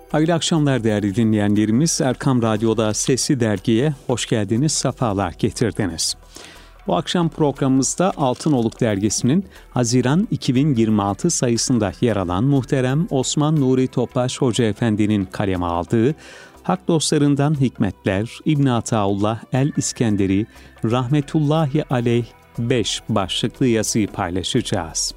Hayırlı akşamlar değerli dinleyenlerimiz. Erkam Radyo'da Sesli Dergi'ye hoş geldiniz, sefalar getirdiniz. Bu akşam programımızda Altınoluk Dergisi'nin Haziran 2026 sayısında yer alan muhterem Osman Nuri Topbaş Hoca Efendi'nin kaleme aldığı Hak Dostlarından Hikmetler, İbn-i Ataullah el-İskenderi, Rahmetullahi Aleyh 5 başlıklı yazıyı paylaşacağız.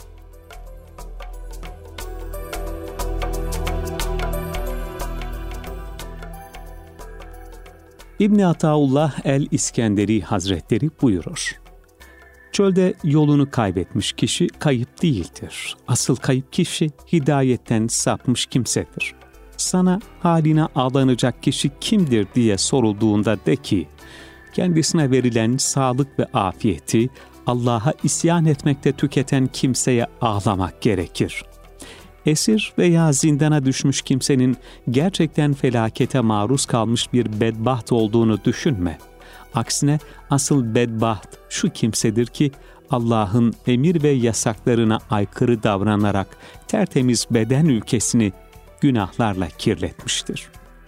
İbn-i Ataullah el-İskenderi Hazretleri buyurur: Çölde yolunu kaybetmiş kişi kayıp değildir. Asıl kayıp kişi hidayetten sapmış kimsedir. Sana haline ağlanacak kişi kimdir diye sorulduğunda de ki, kendisine verilen sağlık ve afiyeti Allah'a isyan etmekte tüketen kimseye ağlamak gerekir. Esir veya zindana düşmüş kimsenin gerçekten felakete maruz kalmış bir bedbaht olduğunu düşünme. Aksine asıl bedbaht şu kimsedir ki Allah'ın emir ve yasaklarına aykırı davranarak tertemiz beden ülkesini günahlarla kirletmiştir.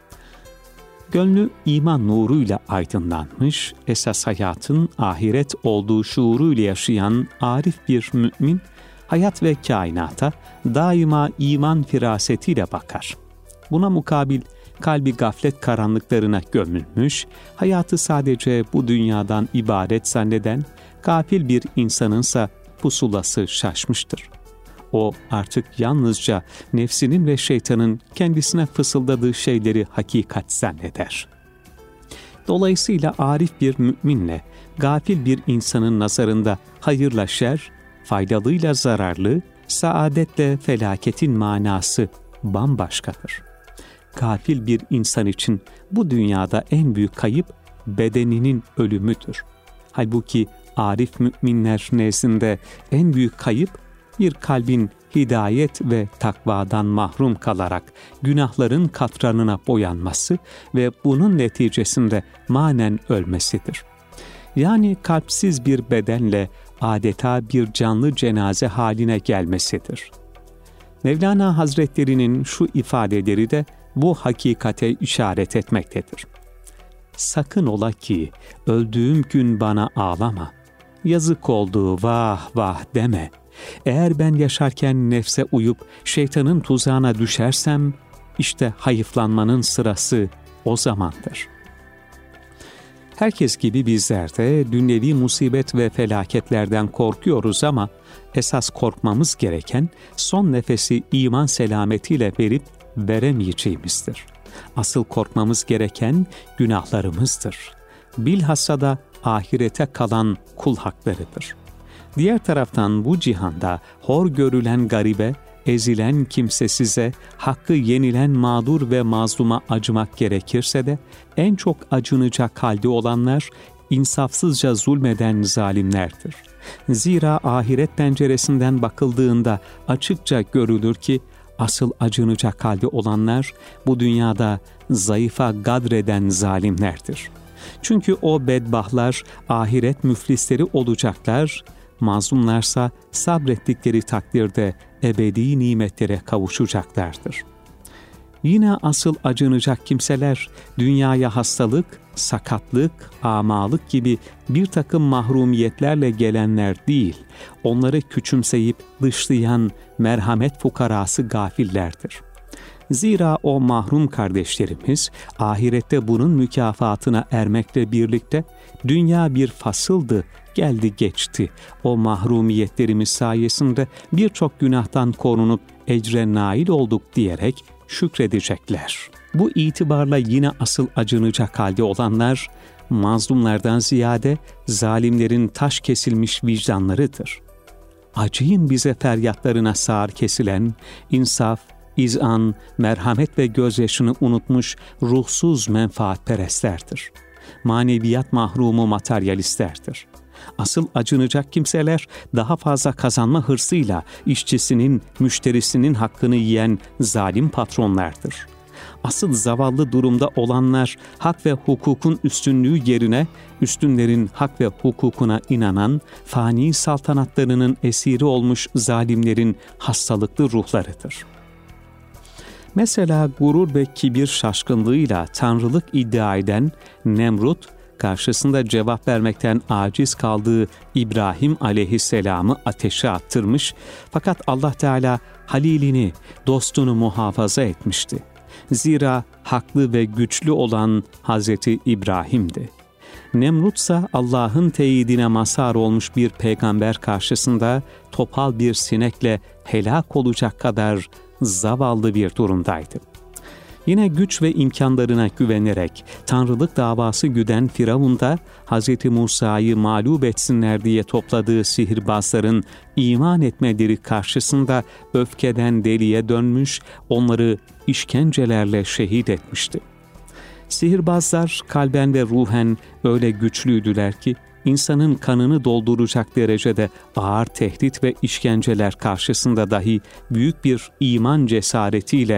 Gönlü iman nuruyla aydınlanmış, esas hayatın ahiret olduğu şuuruyla yaşayan arif bir mümin, hayat ve kainata daima iman firasetiyle bakar. Buna mukabil kalbi gaflet karanlıklarına gömülmüş, hayatı sadece bu dünyadan ibaret zanneden gafil bir insanınsa pusulası şaşmıştır. O artık yalnızca nefsinin ve şeytanın kendisine fısıldadığı şeyleri hakikat zanneder. Dolayısıyla arif bir müminle gafil bir insanın nazarında hayırla şer, faydalıyla zararlı, saadetle felaketin manası bambaşkadır. Gafil bir insan için bu dünyada en büyük kayıp bedeninin ölümüdür. Halbuki arif müminler nezdinde en büyük kayıp bir kalbin hidayet ve takvadan mahrum kalarak günahların katranına boyanması ve bunun neticesinde manen ölmesidir. Yani kalpsiz bir bedenle adeta bir canlı cenaze haline gelmesidir. Mevlana Hazretleri'nin şu ifadeleri de bu hakikate işaret etmektedir. Sakın ola ki öldüğüm gün bana ağlama, yazık oldu vah vah deme. Eğer ben yaşarken nefse uyup şeytanın tuzağına düşersem, işte hayıflanmanın sırası o zamandır. Herkes gibi bizler de dünyevi musibet ve felaketlerden korkuyoruz ama esas korkmamız gereken son nefesi iman selametiyle verip veremeyeceğimizdir. Asıl korkmamız gereken günahlarımızdır. Bilhassa da ahirete kalan kul haklarıdır. Diğer taraftan bu cihanda hor görülen garibe, ezilen kimsesize, hakkı yenilen mağdur ve mazluma acımak gerekirse de en çok acınacak halde olanlar insafsızca zulmeden zalimlerdir. Zira ahiret penceresinden bakıldığında açıkça görülür ki asıl acınacak halde olanlar bu dünyada zayıfa gadreden zalimlerdir. Çünkü o bedbahtlar ahiret müflisleri olacaklar, mazlumlarsa sabrettikleri takdirde ebedi nimetlere kavuşacaklardır. Yine asıl acınacak kimseler dünyaya hastalık, sakatlık, amalık gibi bir takım mahrumiyetlerle gelenler değil, onları küçümseyip dışlayan merhamet fukarası gafillerdir. Zira o mahrum kardeşlerimiz ahirette bunun mükafatına ermekle birlikte dünya bir fasıldı, geldi geçti. O mahrumiyetlerimiz sayesinde birçok günahtan korunup ecre nail olduk diyerek şükredecekler. Bu itibarla yine asıl acınacak halde olanlar mazlumlardan ziyade zalimlerin taş kesilmiş vicdanlarıdır. Acıyın bize feryatlarına sağır kesilen, insaf, izan, merhamet ve gözyaşını unutmuş ruhsuz menfaatperestlerdir. Maneviyat mahrumu materyalistlerdir. Asıl acınacak kimseler daha fazla kazanma hırsıyla işçisinin, müşterisinin hakkını yiyen zalim patronlardır. Asıl zavallı durumda olanlar hak ve hukukun üstünlüğü yerine üstünlerin hak ve hukukuna inanan fani saltanatlarının esiri olmuş zalimlerin hastalıklı ruhlarıdır. Mesela gurur ve kibir şaşkınlığıyla tanrılık iddia eden Nemrut, karşısında cevap vermekten aciz kaldığı İbrahim aleyhisselamı ateşe attırmış, fakat Allah Teala halilini, dostunu muhafaza etmişti. Zira haklı ve güçlü olan Hazreti İbrahim'di. Nemrut ise Allah'ın teyidine mazhar olmuş bir peygamber karşısında topal bir sinekle helak olacak kadar zavallı bir durumdaydı. Yine güç ve imkanlarına güvenerek tanrılık davası güden Firavun da Hz. Musa'yı mağlup etsinler diye topladığı sihirbazların iman etmeleri karşısında öfkeden deliye dönmüş, onları işkencelerle şehit etmişti. Sihirbazlar kalben ve ruhen öyle güçlüydüler ki insanın kanını dolduracak derecede ağır tehdit ve işkenceler karşısında dahi büyük bir iman cesaretiyle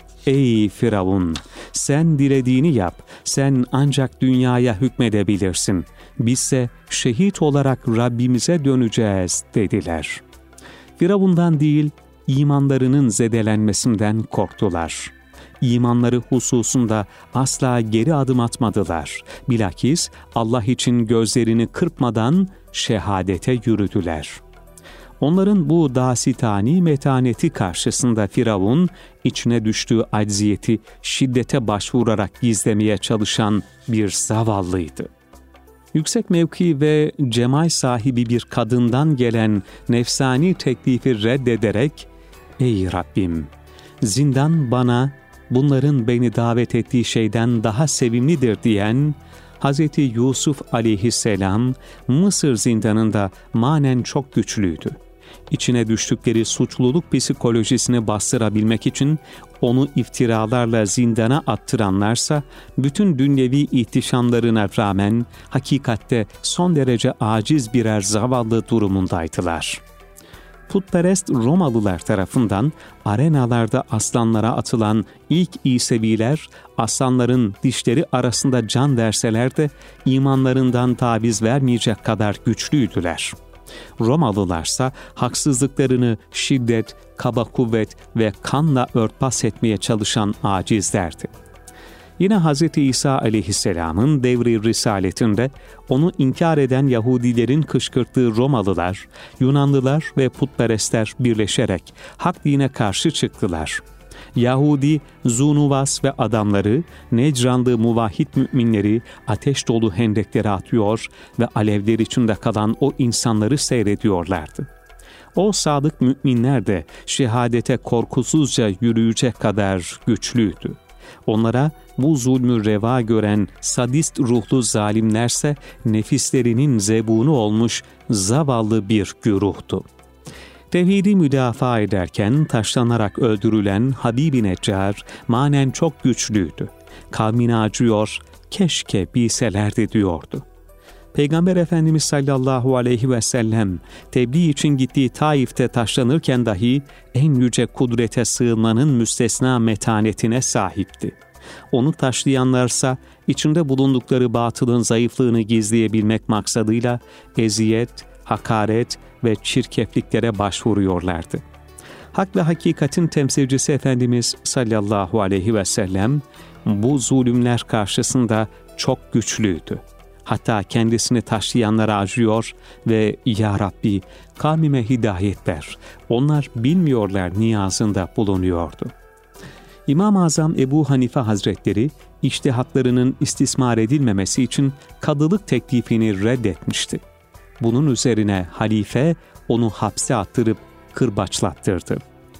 "Ey Firavun, sen dilediğini yap, sen ancak dünyaya hükmedebilirsin. Bizse şehit olarak Rabbimize döneceğiz" dediler. Firavundan değil, imanlarının zedelenmesinden korktular. İmanları hususunda asla geri adım atmadılar. Bilakis Allah için gözlerini kırpmadan şehadete yürüdüler. Onların bu dasitani metaneti karşısında Firavun, içine düştüğü acziyeti şiddete başvurarak gizlemeye çalışan bir zavallıydı. Yüksek mevki ve cemal sahibi bir kadından gelen nefsani teklifi reddederek, "Ey Rabbim, zindan bana bunların beni davet ettiği şeyden daha sevimlidir" diyen Hz. Yusuf aleyhisselam Mısır zindanında manen çok güçlüydü. İçine düştükleri suçluluk psikolojisini bastırabilmek için onu iftiralarla zindana attıranlarsa bütün dünyevi ihtişamlarına rağmen hakikatte son derece aciz birer zavallı durumundaydılar. Putperest Romalılar tarafından arenalarda aslanlara atılan ilk İseviler, aslanların dişleri arasında can verseler de imanlarından taviz vermeyecek kadar güçlüydüler. Romalılarsa haksızlıklarını şiddet, kaba kuvvet ve kanla örtbas etmeye çalışan acizlerdi. Yine Hz. İsa aleyhisselamın devri risaletinde onu inkar eden Yahudilerin kışkırttığı Romalılar, Yunanlılar ve putperestler birleşerek hak dine karşı çıktılar. Yahudi Zunuvas ve adamları, Necranlı muvahhid müminleri ateş dolu hendeklere atıyor ve alevler içinde kalan o insanları seyrediyorlardı. O sadık müminler de şehadete korkusuzca yürüyecek kadar güçlüydü. Onlara bu zulmü reva gören sadist ruhlu zalimlerse nefislerinin zebunu olmuş zavallı bir güruhtu. Tevhidi müdafaa ederken taşlanarak öldürülen Habib-i Neccar manen çok güçlüydü. Kavmine acıyor, keşke bilselerdi diyordu. Peygamber Efendimiz sallallahu aleyhi ve sellem tebliğ için gittiği Taif'te taşlanırken dahi en yüce kudrete sığınmanın müstesna metanetine sahipti. Onu taşlayanlarsa içinde bulundukları batılın zayıflığını gizleyebilmek maksadıyla eziyet, hakaret ve çirkefliklere başvuruyorlardı. Hak ve hakikatin temsilcisi Efendimiz sallallahu aleyhi ve sellem bu zulümler karşısında çok güçlüydü. Hatta kendisini taşlayanlara acıyor ve "Ya Rabbi, kavmime hidayet ver, onlar bilmiyorlar" niyazında bulunuyordu. İmam-ı Azam Ebu Hanife Hazretleri, içtihatlarının istismar edilmemesi için kadılık teklifini reddetmişti. Bunun üzerine halife onu hapse attırıp kırbaçlattırdı.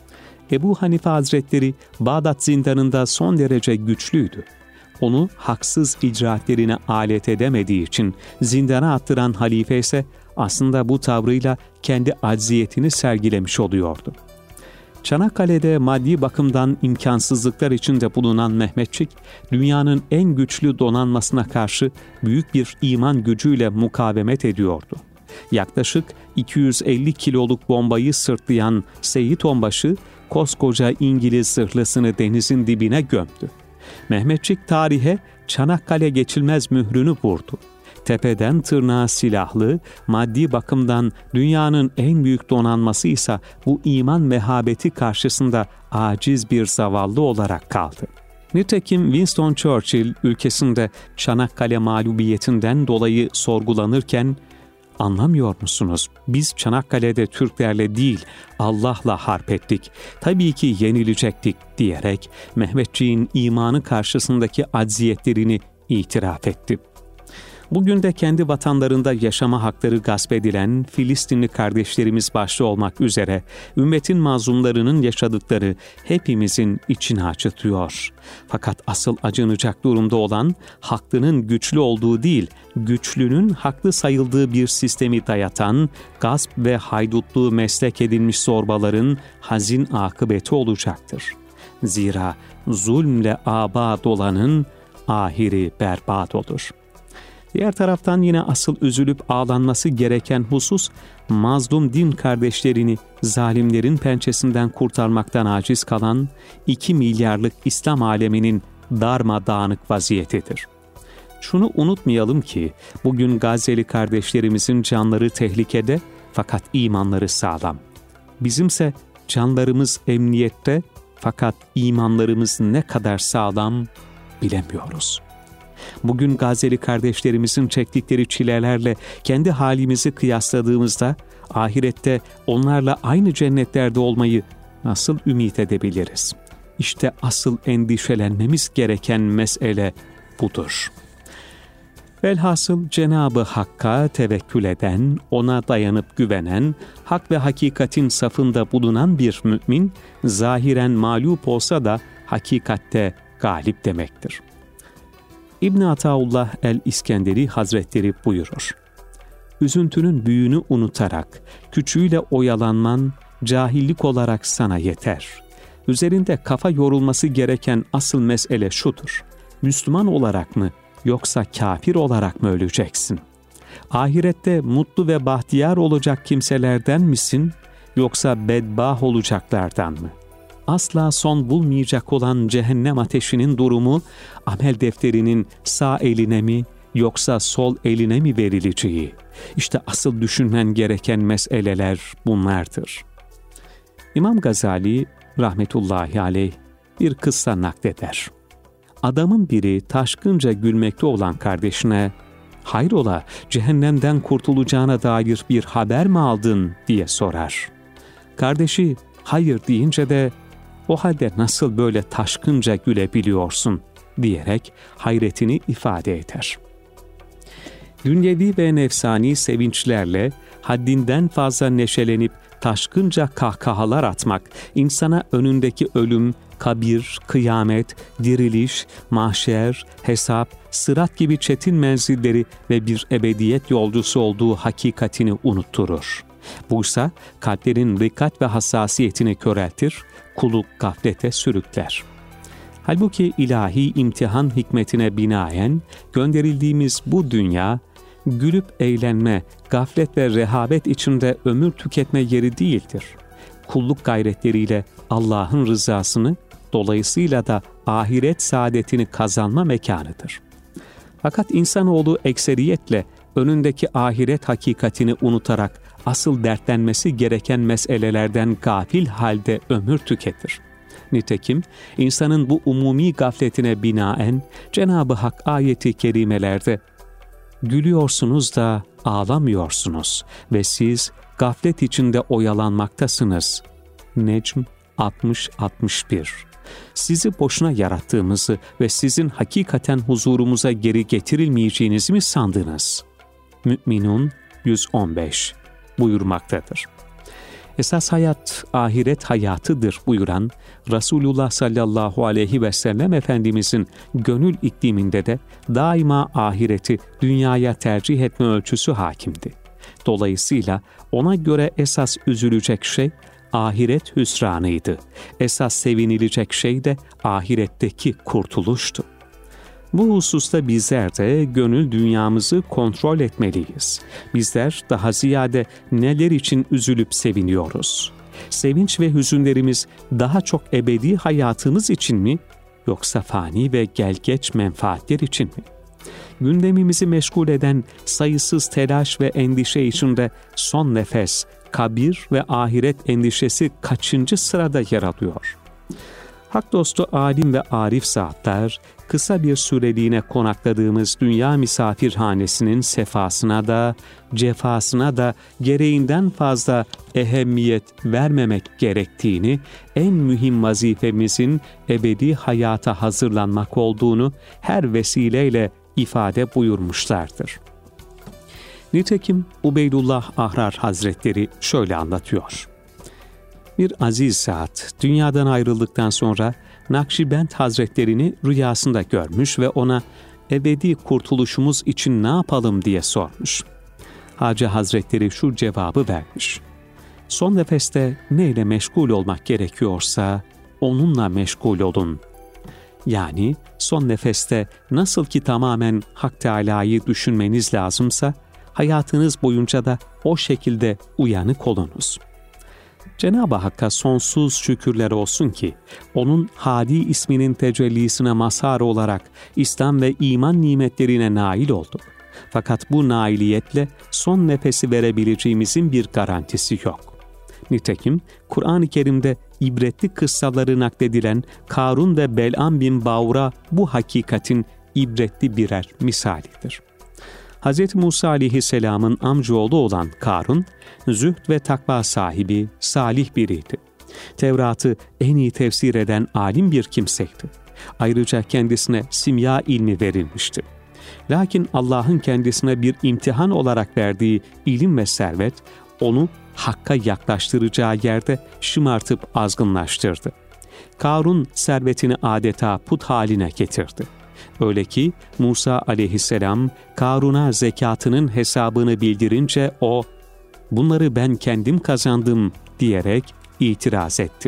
Ebu Hanife Hazretleri Bağdat zindanında son derece güçlüydü. Onu haksız icraatlerine alet edemediği için zindana attıran halife ise aslında bu tavrıyla kendi acziyetini sergilemiş oluyordu. Çanakkale'de maddi bakımdan imkansızlıklar içinde bulunan Mehmetçik, dünyanın en güçlü donanmasına karşı büyük bir iman gücüyle mukavemet ediyordu. Yaklaşık 250 kiloluk bombayı sırtlayan Seyit Onbaşı, koskoca İngiliz zırhlısını denizin dibine gömdü. Mehmetçik tarihe Çanakkale geçilmez mührünü vurdu. tepeden tırnağa silahlı, maddi bakımdan dünyanın en büyük donanması ise bu iman mehabeti karşısında aciz bir zavallı olarak kaldı. Nitekim Winston Churchill ülkesinde Çanakkale mağlubiyetinden dolayı sorgulanırken, "Anlamıyor musunuz? Biz Çanakkale'de Türklerle değil, Allah'la harp ettik. Tabii ki yenilecektik," diyerek Mehmetçiğin imanı karşısındaki acziyetlerini itiraf etti. Bugün de kendi vatanlarında yaşama hakları gasp edilen Filistinli kardeşlerimiz başta olmak üzere ümmetin mazlumlarının yaşadıkları hepimizin içini acıtıyor. Fakat asıl acınacak durumda olan haklının güçlü olduğu değil, güçlünün haklı sayıldığı bir sistemi dayatan, gasp ve haydutluğu meslek edilmiş zorbaların hazin akıbeti olacaktır. Zira zulmle abad olanın ahiri berbat olur. Diğer taraftan yine asıl üzülüp ağlanması gereken husus, mazlum din kardeşlerini zalimlerin pençesinden kurtarmaktan aciz kalan 2 milyarlık İslam aleminin darmadağınık vaziyetidir. Şunu unutmayalım ki, bugün Gazze'li kardeşlerimizin canları tehlikede fakat imanları sağlam. Bizimse canlarımız emniyette fakat imanlarımız ne kadar sağlam bilemiyoruz. Bugün Gazze'li kardeşlerimizin çektikleri çilelerle kendi halimizi kıyasladığımızda ahirette onlarla aynı cennetlerde olmayı nasıl ümit edebiliriz? İşte asıl endişelenmemiz gereken mesele budur. Velhasıl Cenab-ı Hakk'a tevekkül eden, ona dayanıp güvenen, hak ve hakikatin safında bulunan bir mümin, zahiren mağlup olsa da hakikatte galip demektir. İbn-i Ataullah el-İskenderi Hazretleri buyurur: "Üzüntünün büyüğünü unutarak, küçüğüyle oyalanman, cahillik olarak sana yeter. Üzerinde kafa yorulması gereken asıl mesele şudur: Müslüman olarak mı, yoksa kafir olarak mı öleceksin? Ahirette mutlu ve bahtiyar olacak kimselerden misin, yoksa bedbah olacaklardan mı? Asla son bulmayacak olan cehennem ateşinin durumu, amel defterinin sağ eline mi, yoksa sol eline mi verileceği? İşte asıl düşünmen gereken meseleler bunlardır." İmam Gazali rahmetullahi aleyh bir kıssa nakleder. Adamın biri taşkınca gülmekte olan kardeşine, "Hayrola, cehennemden kurtulacağına dair bir haber mi aldın?" diye sorar. Kardeşi hayır deyince de, "O halde nasıl böyle taşkınca gülebiliyorsun?" diyerek hayretini ifade eder. Dünyevi ve nefsani sevinçlerle haddinden fazla neşelenip taşkınca kahkahalar atmak, insana önündeki ölüm, kabir, kıyamet, diriliş, mahşer, hesap, sırat gibi çetin menzilleri ve bir ebediyet yolcusu olduğu hakikatini unutturur. Buysa kalplerin dikkat ve hassasiyetini köreltir, kulu gaflete sürükler. Halbuki ilahi imtihan hikmetine binaen gönderildiğimiz bu dünya, gülüp eğlenme, gaflet ve rehavet içinde ömür tüketme yeri değildir. Kulluk gayretleriyle Allah'ın rızasını, dolayısıyla da ahiret saadetini kazanma mekanıdır. Fakat insanoğlu ekseriyetle önündeki ahiret hakikatini unutarak asıl dertlenmesi gereken meselelerden gafil halde ömür tüketir. Nitekim insanın bu umumi gafletine binaen Cenab-ı Hak ayeti kerimelerde "Gülüyorsunuz da ağlamıyorsunuz ve siz gaflet içinde oyalanmaktasınız." Necm 60-61. Sizi boşuna yarattığımızı ve sizin hakikaten huzurumuza geri getirilmeyeceğinizi mi sandınız? Mü'minun 115 buyurmaktadır. Esas hayat ahiret hayatıdır buyuran Resulullah sallallahu aleyhi ve sellem Efendimizin gönül ikliminde de daima ahireti dünyaya tercih etme ölçüsü hakimdi. Dolayısıyla ona göre esas üzülecek şey ahiret hüsranıydı. Esas sevinilecek şey de ahiretteki kurtuluştu. Bu hususta bizler de gönül dünyamızı kontrol etmeliyiz. Bizler daha ziyade neler için üzülüp seviniyoruz? Sevinç ve hüzünlerimiz daha çok ebedi hayatımız için mi, yoksa fani ve gelgeç menfaatler için mi? gündemimizi meşgul eden sayısız telaş ve endişe içinde son nefes, kabir ve ahiret endişesi kaçıncı sırada yer alıyor? Hak dostu alim ve arif zatlar, kısa bir süreliğine konakladığımız dünya misafirhanesinin sefasına da, cefasına da gereğinden fazla ehemmiyet vermemek gerektiğini, en mühim vazifemizin ebedi hayata hazırlanmak olduğunu her vesileyle ifade buyurmuşlardır. Nitekim Ubeydullah Ahrar Hazretleri şöyle anlatıyor. Bir aziz zat dünyadan ayrıldıktan sonra Nakşibend Hazretlerini rüyasında görmüş ve ona ebedi kurtuluşumuz için ne yapalım diye sormuş. Hacı Hazretleri şu cevabı vermiş. Son nefeste neyle meşgul olmak gerekiyorsa onunla meşgul olun. Yani son nefeste nasıl ki tamamen Hak Teâlâ'yı düşünmeniz lazımsa hayatınız boyunca da o şekilde uyanık olunuz. Cenab-ı Hakk'a sonsuz şükürler olsun ki, onun Hadi isminin tecellisine mazhar olarak İslam ve iman nimetlerine nail olduk. Fakat bu nailiyetle son nefesi verebileceğimizin bir garantisi yok. Nitekim Kur'an-ı Kerim'de ibretli kıssaları nakledilen Karun ve Bel'am bin Bavra bu hakikatin ibretli birer misalidir. Hz. Musa aleyhisselamın amcaoğlu olan Karun, zühd ve takva sahibi, salih biriydi. Tevrat'ı en iyi tefsir eden alim bir kimseydi. Ayrıca kendisine simya ilmi verilmişti. Lakin Allah'ın kendisine bir imtihan olarak verdiği ilim ve servet, onu Hakk'a yaklaştıracağı yerde şımartıp azgınlaştırdı. Karun servetini adeta put haline getirdi. Öyle ki Musa aleyhisselam Karun'a zekatının hesabını bildirince o, "Bunları ben kendim kazandım." diyerek itiraz etti.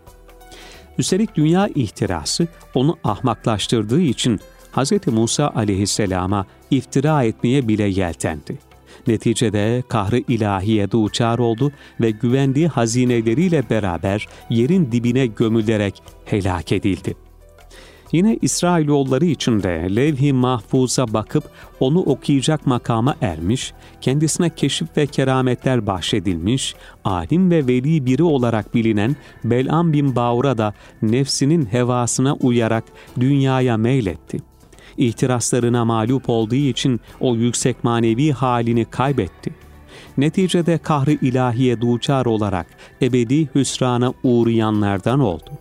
Üstelik dünya ihtirası onu ahmaklaştırdığı için Hz. Musa aleyhisselama iftira etmeye bile yeltendi. Neticede kahr-ı ilahiye duçar oldu ve güvendiği hazineleriyle beraber yerin dibine gömülerek helak edildi. Yine İsrailoğulları için de levh-i mahfuza bakıp onu okuyacak makama ermiş, kendisine keşif ve kerametler bahşedilmiş, alim ve veli biri olarak bilinen Bel'am bin Bavra da nefsinin hevasına uyarak dünyaya meyletti. İhtiraslarına mağlup olduğu için o yüksek manevi halini kaybetti. Neticede kahr-ı ilahiye duçar olarak ebedi hüsrana uğrayanlardan oldu.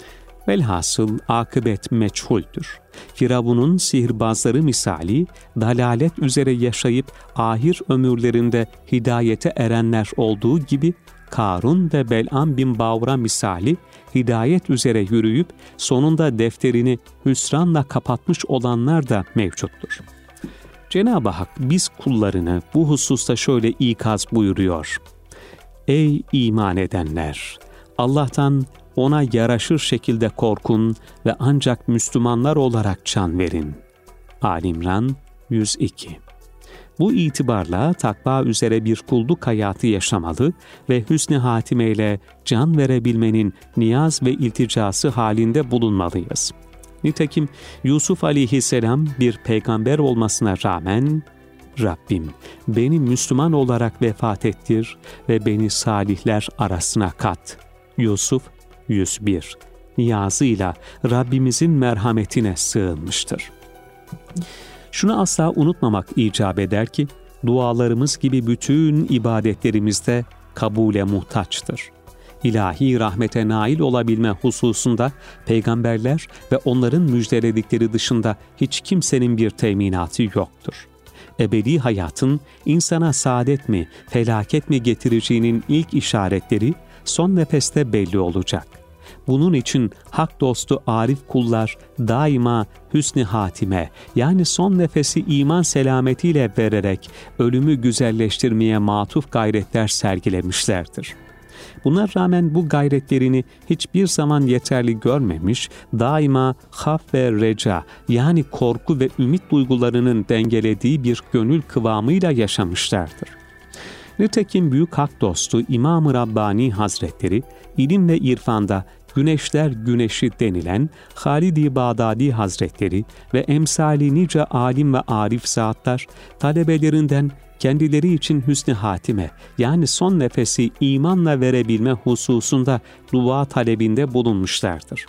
Velhasıl akıbet meçhuldür. Firavun'un sihirbazları misali, dalalet üzere yaşayıp ahir ömürlerinde hidayete erenler olduğu gibi, Karun ve Bel'am bin Bavra misali, hidayet üzere yürüyüp sonunda defterini hüsranla kapatmış olanlar da mevcuttur. Cenab-ı Hak biz kullarını bu hususta şöyle ikaz buyuruyor. Ey iman edenler! Allah'tan ona yaraşır şekilde korkun ve ancak Müslümanlar olarak can verin. Ali-İmran 102. Bu itibarla takva üzere bir kulluk hayatı yaşamalı ve hüsn-i hatimeyle can verebilmenin niyaz ve ilticası halinde bulunmalıyız. Nitekim Yusuf aleyhisselam bir peygamber olmasına rağmen, Rabbim beni Müslüman olarak vefat ettir ve beni salihler arasına kat. Yusuf 101 niyazıyla Rabbimizin merhametine sığınmıştır. Şunu asla unutmamak icap eder ki, dualarımız gibi bütün ibadetlerimizde kabule muhtaçtır. İlahi rahmete nail olabilme hususunda peygamberler ve onların müjdeledikleri dışında hiç kimsenin bir teminatı yoktur. Ebedi hayatın insana saadet mi, felaket mi getireceğinin ilk işaretleri son nefeste belli olacak. Bunun için hak dostu arif kullar daima hüsn-i hatime, yani son nefesi iman selametiyle vererek ölümü güzelleştirmeye matuf gayretler sergilemişlerdir. Buna rağmen bu gayretlerini hiçbir zaman yeterli görmemiş, daima haf ve reca, yani korku ve ümit duygularının dengelediği bir gönül kıvamıyla yaşamışlardır. Nitekim büyük hak dostu İmam-ı Rabbani Hazretleri, ilim ve irfanda Güneşler Güneşi denilen Halid-i Bağdadi Hazretleri ve emsali nice alim ve arif zatlar talebelerinden kendileri için hüsnü hatime, yani son nefesi imanla verebilme hususunda dua talebinde bulunmuşlardır.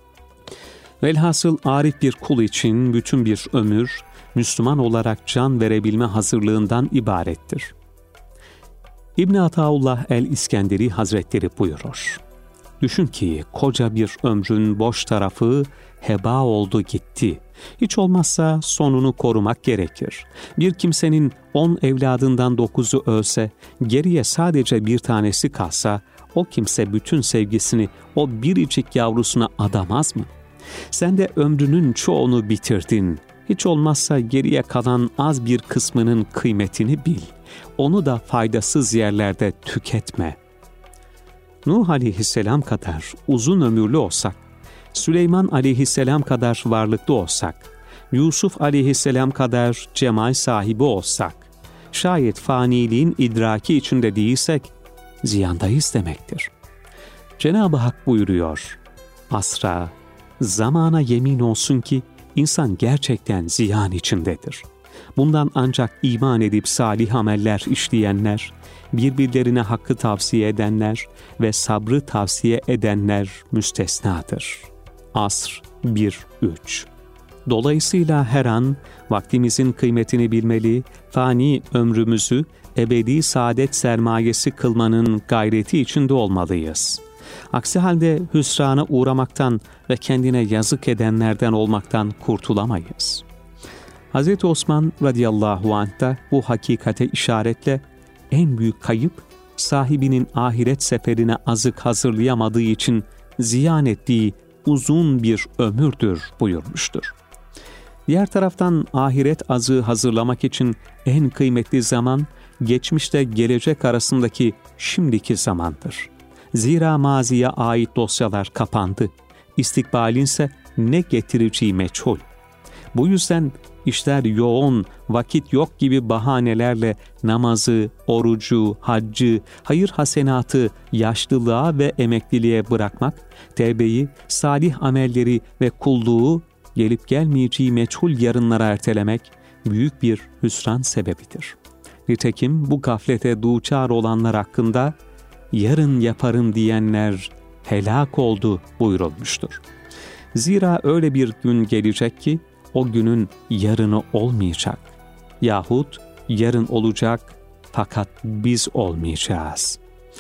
Velhasıl arif bir kul için bütün bir ömür, Müslüman olarak can verebilme hazırlığından ibarettir. İbn Ataullah el-İskenderi Hazretleri buyurur: Düşün ki koca bir ömrün boş tarafı heba oldu gitti. Hiç olmazsa sonunu korumak gerekir. Bir kimsenin 10 evladından 9'u ölse, geriye sadece bir tanesi kalsa, o kimse bütün sevgisini o biricik yavrusuna adamaz mı? Sen de ömrünün çoğunu bitirdin. Hiç olmazsa geriye kalan az bir kısmının kıymetini bil. Onu da faydasız yerlerde tüketme. Nuh aleyhisselam kadar uzun ömürlü olsak, Süleyman aleyhisselam kadar varlıklı olsak, Yusuf aleyhisselam kadar cemal sahibi olsak, şayet faniliğin idraki içinde değilsek, ziyandayız demektir. Cenab-ı Hak buyuruyor: Asra, zamana yemin olsun ki insan gerçekten ziyan içindedir. Bundan ancak iman edip salih ameller işleyenler, birbirlerine hakkı tavsiye edenler ve sabrı tavsiye edenler müstesnadır. Asr 1-3. Dolayısıyla her an vaktimizin kıymetini bilmeli, fani ömrümüzü ebedi saadet sermayesi kılmanın gayreti içinde olmalıyız. Aksi halde hüsrana uğramaktan ve kendine yazık edenlerden olmaktan kurtulamayız. Hz. Osman radıyallahu anh da bu hakikate işaretle en büyük kayıp sahibinin ahiret seferine azık hazırlayamadığı için ziyan ettiği uzun bir ömürdür buyurmuştur. Diğer taraftan ahiret azığı hazırlamak için en kıymetli zaman geçmişte gelecek arasındaki şimdiki zamandır. Zira maziye ait dosyalar kapandı. İstikbalinse ne getireceği meçhul. Bu yüzden işler yoğun, vakit yok gibi bahanelerle namazı, orucu, haccı, hayır hasenatı yaşlılığa ve emekliliğe bırakmak, tevbeyi, salih amelleri ve kulluğu gelip gelmeyeceği meçhul yarınlara ertelemek büyük bir hüsran sebebidir. Nitekim bu gaflete duçar olanlar hakkında yarın yaparım diyenler helak oldu buyurulmuştur. Zira öyle bir gün gelecek ki o günün yarını olmayacak. Yahut yarın olacak fakat biz olmayacağız.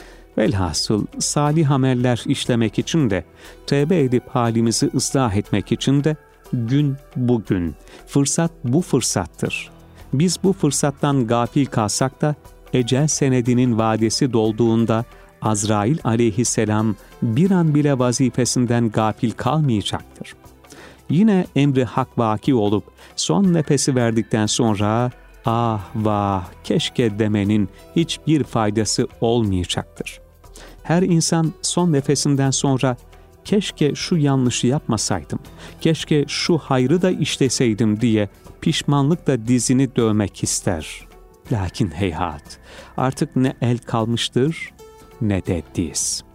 Velhasıl salih ameller işlemek için de, tevbe edip halimizi ıslah etmek için de gün bugün, fırsat bu fırsattır. Biz bu fırsattan gafil kalsak da ecel senedinin vadesi dolduğunda Azrail aleyhisselam bir an bile vazifesinden gafil kalmayacaktır. Yine emri hak vaki olup son nefesi verdikten sonra ah vah keşke demenin hiçbir faydası olmayacaktır. Her insan son nefesinden sonra keşke şu yanlışı yapmasaydım, keşke şu hayrı da işleseydim diye pişmanlıkla dizini dövmek ister. Lakin heyhat, artık ne el kalmıştır ne de diz.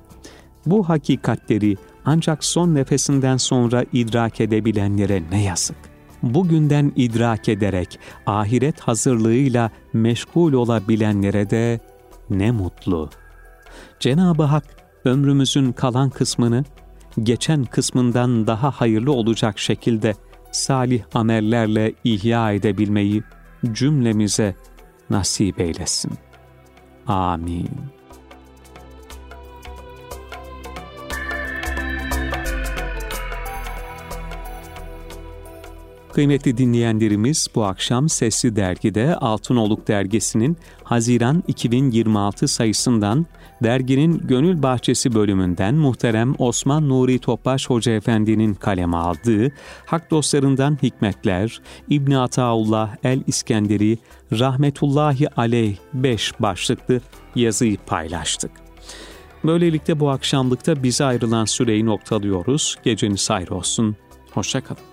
Bu hakikatleri ancak son nefesinden sonra idrak edebilenlere ne yazık. Bugünden idrak ederek ahiret hazırlığıyla meşgul olabilenlere de ne mutlu. Cenab-ı Hak ömrümüzün kalan kısmını geçen kısmından daha hayırlı olacak şekilde salih amellerle ihya edebilmeyi cümlemize nasip eylesin. Amin. Kıymetli dinleyenlerimiz, bu akşam Sesli Dergi'de Altınoluk Dergisi'nin Haziran 2026 sayısından derginin Gönül Bahçesi bölümünden muhterem Osman Nuri Topbaş Hoca Efendi'nin kaleme aldığı Hak Dostlarından Hikmetler, İbn Ataullah el-İskenderi Rahmetullahi Aleyh 5 başlıklı yazıyı paylaştık. Böylelikle bu akşamlıkta bize ayrılan süreyi noktalıyoruz. Geceniz hayır olsun. Hoşça kalın.